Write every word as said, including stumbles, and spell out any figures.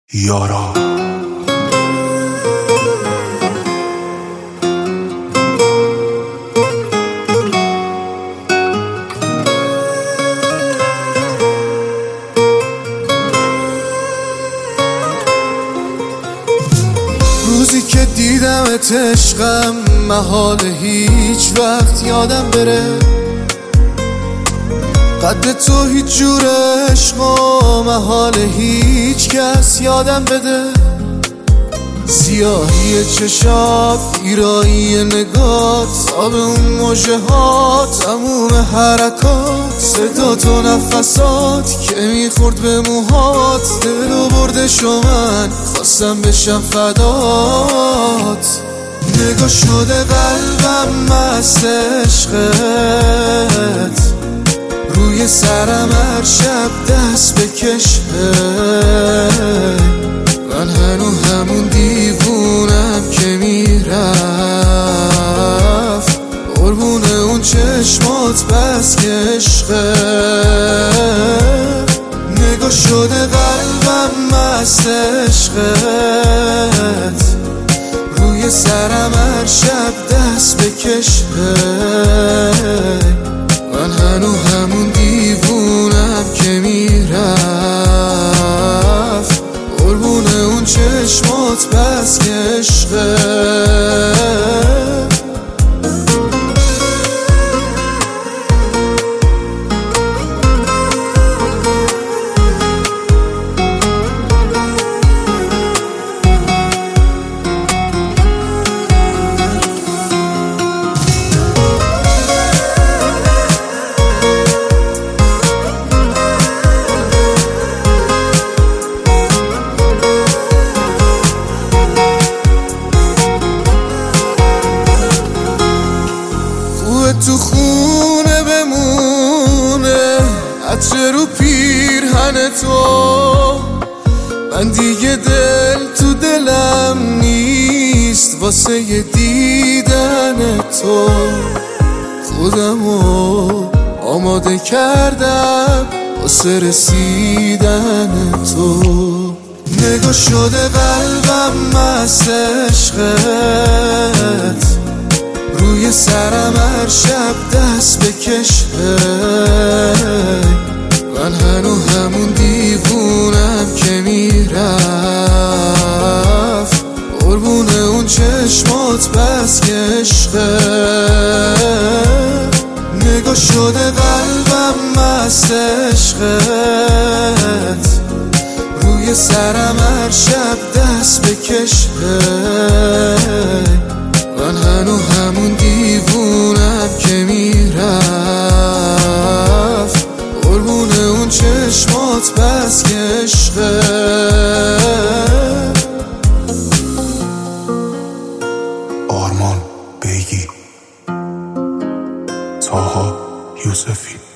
یارا روزی که دیدمت عشقم محال هیچ وقت یادم بره قد تو هیچ جور عشق و محال هیچ کس یادم بده سیاهی چشات گیرایی نگات آب اون موجه ها تموم حرکات صدات و نفسات که میخورد به موهات دل و بردش و من خواستم بشم فدات نگاه شده قلبم مست عشقت روی سرم هر شب دست بکشه من هنو همون دیوونم که میرفت قربون اون چشمات بس که عشقه نگاه شده قلبم مست عشقت روی سرم هر شب دست بکشه من هنو همون دیوونم که میرفت قربون اون چشمات بس که عشقه تو خونه بمونه عطر رو پیرهن تو من دیگه دل تو دلم نیست واسه ی دیدن تو خودمو آماده کردم واسه رسیدن تو نگاه شده قلبم مست عشقت روی سرم هر شب دست بکشه من هنو همون دیوونم که میرفت قربون اون چشمات بس که عشقه نگاه شده قلبم مست عشقت روی سرم هر شب دست بکشه من هنو همون دیوونم که میرفت قربون اون چشمات بس که عشقه آرمان بیگی طاها یوسفی